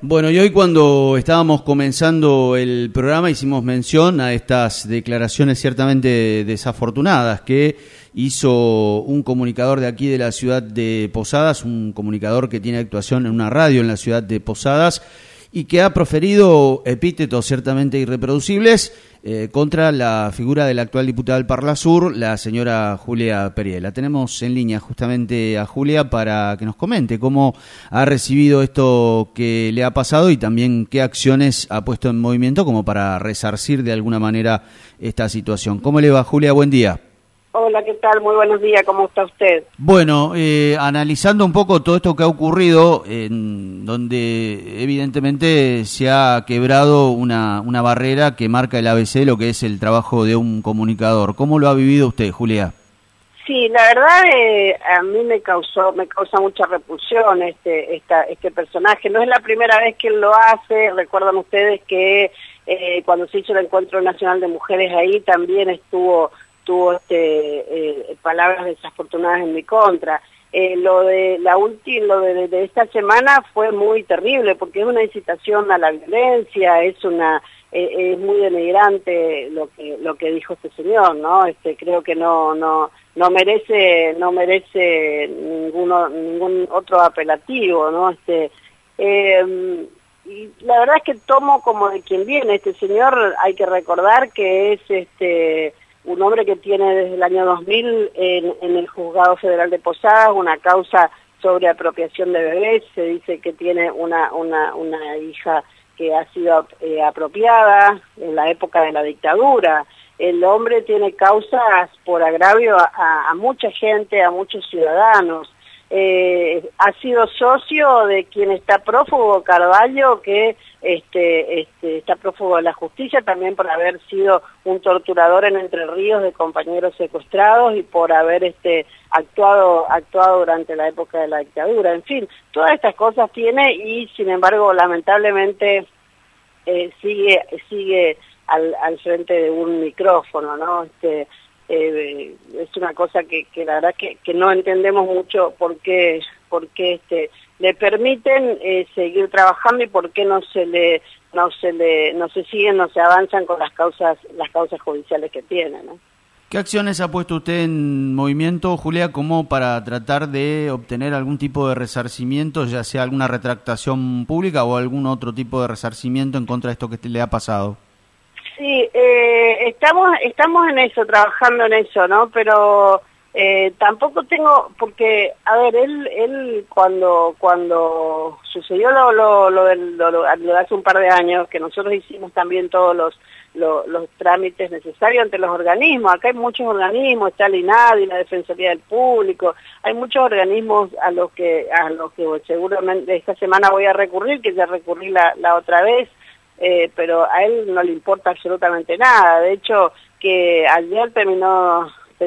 Bueno, y hoy cuando estábamos comenzando el programa hicimos mención a estas declaraciones ciertamente desafortunadas que hizo un comunicador de aquí de la ciudad de Posadas, un comunicador que tiene actuación en una radio en la ciudad de Posadas y que ha proferido epítetos ciertamente irreproducibles contra la figura de la actual diputada del Parlasur, la señora Julia Periela. Tenemos en línea justamente a Julia para que nos comente cómo ha recibido esto que le ha pasado y también qué acciones ha puesto en movimiento como para resarcir de alguna manera esta situación. ¿Cómo le va, Julia? Buen día. Hola, ¿qué tal? Muy buenos días, ¿cómo está usted? Bueno, analizando un poco todo esto que ha ocurrido, en donde evidentemente se ha quebrado una barrera que marca el ABC, lo que es el trabajo de un comunicador. ¿Cómo lo ha vivido usted, Julia? Sí, la verdad a mí me causa mucha repulsión este personaje. No es la primera vez que él lo hace. Recuerdan ustedes que cuando se hizo el Encuentro Nacional de Mujeres ahí también tuvo palabras desafortunadas en mi contra. Lo de esta semana fue muy terrible porque es una incitación a la violencia, es muy denigrante lo que dijo este señor, ¿no? Creo que no merece ningún otro apelativo, ¿no? Y la verdad es que tomo como de quien viene este señor. Hay que recordar que es un hombre que tiene desde el año 2000 en el Juzgado Federal de Posadas una causa sobre apropiación de bebés. Se dice que tiene una hija que ha sido apropiada en la época de la dictadura. El hombre tiene causas por agravio a mucha gente, a muchos ciudadanos. Ha sido socio de quien está prófugo, Carvalho, que está prófugo de la justicia también por haber sido un torturador en Entre Ríos de compañeros secuestrados y por haber actuado durante la época de la dictadura. En fin, todas estas cosas tiene y sin embargo lamentablemente sigue al frente de un micrófono, ¿no? Es una cosa que la verdad que no entendemos mucho por qué le permiten seguir trabajando y por qué no se avanzan con las causas judiciales que tiene, ¿no? ¿Qué acciones ha puesto usted en movimiento, Julia, como para tratar de obtener algún tipo de resarcimiento, ya sea alguna retractación pública o algún otro tipo de resarcimiento en contra de esto que le ha pasado? Sí, estamos en eso, trabajando en eso, ¿no? Pero tampoco tengo, porque, a ver, él cuando sucedió lo de hace un par de años, que nosotros hicimos también todos los trámites necesarios ante los organismos. Acá hay muchos organismos, está el INADI, la Defensoría del Público, hay muchos organismos a los que seguramente esta semana voy a recurrir, que ya recurrí la otra vez. Pero a él no le importa absolutamente nada. De hecho, que ayer terminó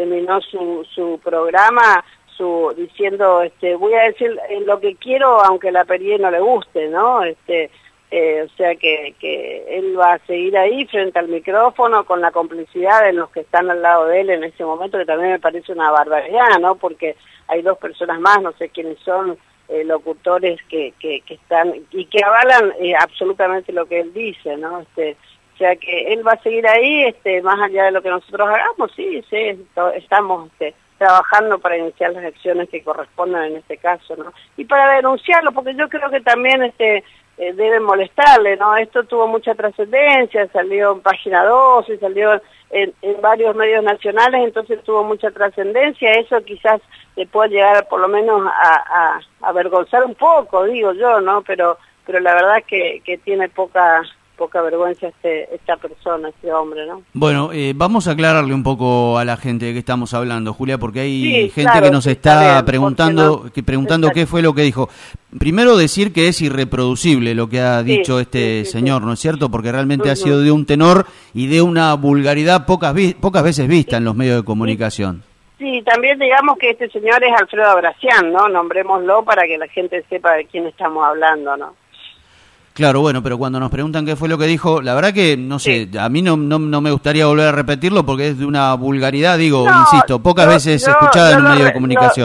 su programa diciendo, voy a decir lo que quiero aunque la Perié no le guste, ¿no? O sea que él va a seguir ahí frente al micrófono con la complicidad de los que están al lado de él en ese momento, que también me parece una barbaridad, ¿no? Porque hay dos personas más, no sé quiénes son, locutores que están y que avalan absolutamente lo que él dice, ¿no? O sea que él va a seguir ahí, más allá de lo que nosotros hagamos, sí, estamos trabajando para iniciar las acciones que correspondan en este caso, ¿no? Y para denunciarlo, porque yo creo que también debe molestarle, ¿no? Esto tuvo mucha trascendencia, salió en Página 12, salió en varios medios nacionales, entonces tuvo mucha trascendencia. Eso quizás le puede llegar por lo menos a avergonzar un poco, digo yo, ¿no? Pero la verdad que tiene poca vergüenza esta persona, este hombre, ¿no? Bueno, vamos a aclararle un poco a la gente de qué estamos hablando, Julia, porque hay gente claro, que nos está bien, preguntando qué fue lo que dijo. Primero decir que es irreproducible lo que ha dicho señor, ¿no es cierto? Porque realmente ha sido de un tenor y de una vulgaridad pocas veces vista en los medios de comunicación. Sí, también digamos que este señor es Alfredo Abracián, ¿no? Nombrémoslo para que la gente sepa de quién estamos hablando, ¿no? Claro, bueno, pero cuando nos preguntan qué fue lo que dijo, la verdad que, no sé, a mí no me gustaría volver a repetirlo porque es de una vulgaridad, insisto, pocas veces escuchada en un medio de comunicación. Lo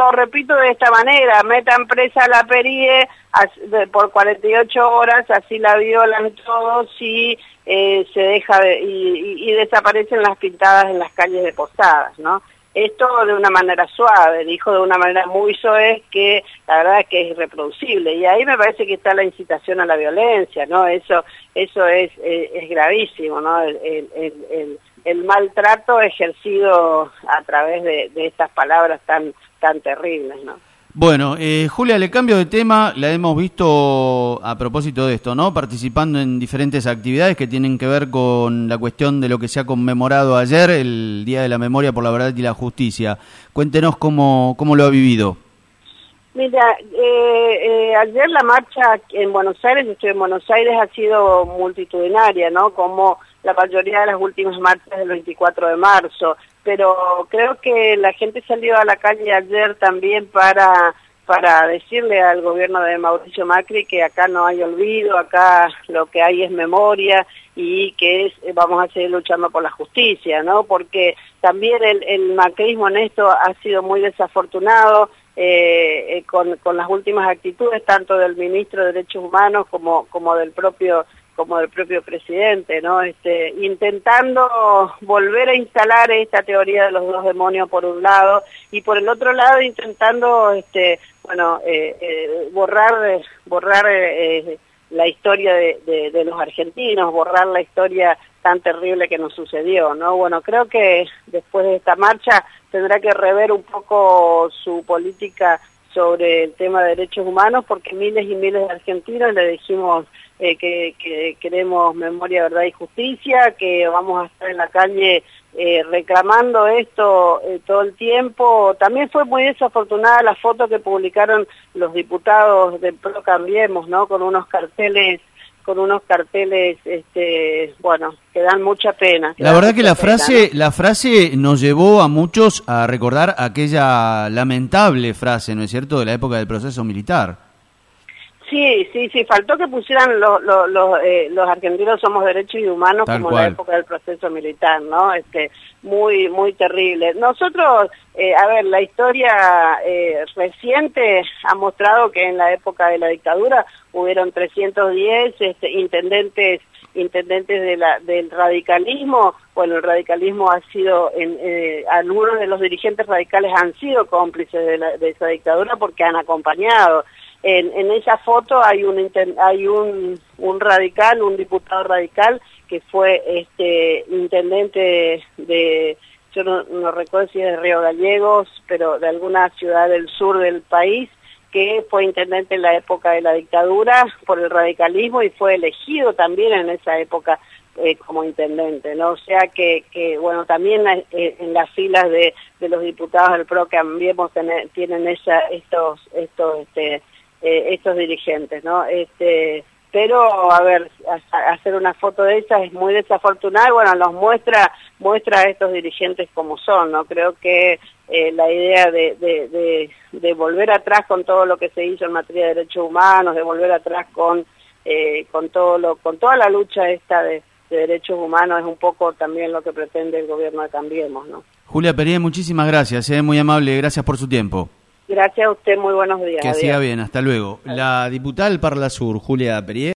lo repito de esta manera, metan presa a la PERIE por 48 horas, así la violan todos y se deja y desaparecen las pintadas en las calles de Posadas, ¿no? Esto de una manera suave, dijo de una manera muy soez que la verdad es que es irreproducible, y ahí me parece que está la incitación a la violencia, ¿no? Eso es gravísimo, ¿no? El maltrato ejercido a través de estas palabras tan terribles, ¿no? Bueno, Julia, le cambio de tema, la hemos visto a propósito de esto, ¿no? Participando en diferentes actividades que tienen que ver con la cuestión de lo que se ha conmemorado ayer, el Día de la Memoria por la Verdad y la Justicia. Cuéntenos cómo lo ha vivido. Mira, ayer la marcha en Buenos Aires, estoy en Buenos Aires, ha sido multitudinaria, ¿no? Como la mayoría de las últimas marchas del 24 de marzo. Pero creo que la gente salió a la calle ayer también para decirle al gobierno de Mauricio Macri que acá no hay olvido, acá lo que hay es memoria y que vamos a seguir luchando por la justicia, ¿no? Porque también el macrismo en esto ha sido muy desafortunado con las últimas actitudes tanto del ministro de Derechos Humanos como del propio presidente, ¿no? Intentando volver a instalar esta teoría de los dos demonios por un lado y por el otro lado intentando borrar la historia de los argentinos, borrar la historia tan terrible que nos sucedió, ¿no? Bueno, creo que después de esta marcha tendrá que rever un poco su política sobre el tema de derechos humanos, porque miles y miles de argentinos le dijimos que queremos memoria, verdad y justicia, que vamos a estar en la calle reclamando esto todo el tiempo. También fue muy desafortunada la foto que publicaron los diputados de Pro Cambiemos, ¿no? Con unos carteles que dan mucha pena. La verdad que la frase nos llevó a muchos a recordar aquella lamentable frase, ¿no es cierto?, de la época del proceso militar. Sí, faltó que pusieran los argentinos somos derechos y humanos Tal como cual. la época del proceso militar, ¿no? Muy, muy terrible. Nosotros, la historia reciente ha mostrado que en la época de la dictadura hubieron 310 intendentes del radicalismo. Bueno, el radicalismo ha sido, algunos de los dirigentes radicales han sido cómplices de esa dictadura porque han acompañado. En esa foto hay un radical, un diputado radical que fue intendente yo no recuerdo si es de Río Gallegos, pero de alguna ciudad del sur del país, que fue intendente en la época de la dictadura por el radicalismo y fue elegido también en esa época como intendente, ¿no? O sea que bueno, también en las filas de los diputados del PRO Cambiemos tienen estos dirigentes, ¿no? Pero, hacer una foto de esas es muy desafortunado. Bueno, los muestra a estos dirigentes como son, ¿no? Creo que la idea de volver atrás con todo lo que se hizo en materia de derechos humanos, de volver atrás con toda la lucha esta de derechos humanos es un poco también lo que pretende el gobierno de Cambiemos, ¿no? Julia Perier, muchísimas gracias, muy amable, gracias por su tiempo. Gracias a usted, muy buenos días. Que siga bien, hasta luego. La diputada del Parla Sur, Julia Perier.